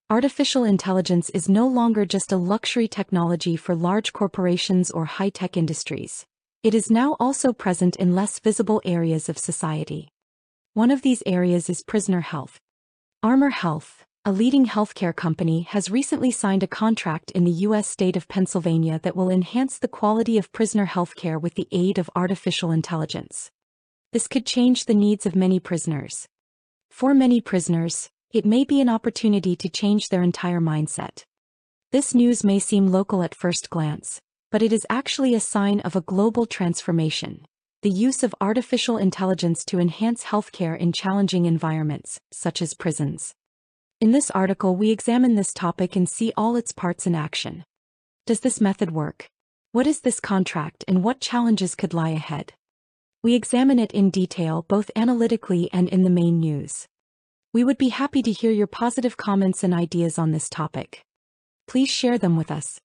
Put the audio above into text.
Artificial intelligence is no longer just a luxury technology for large corporations or high-tech industries. It is now also present in less visible areas of society. One of these areas is prisoner health. Armor Health, a leading healthcare company, has recently signed a contract in the U.S. state of Pennsylvania that will enhance the quality of prisoner healthcare with the aid of artificial intelligence. This could change the needs of many prisoners. For many prisoners, it may be an opportunity to change their entire mindset. This news may seem local at first glance, but it is actually a sign of a global transformation: the use of artificial intelligence to enhance healthcare in challenging environments, such as prisons. In this article, we examine this topic and see all its parts in action. Does this method work? What is this contract and what challenges could lie ahead? We examine it in detail, both analytically and in the main news. We would be happy to hear your positive comments and ideas on this topic. Please share them with us.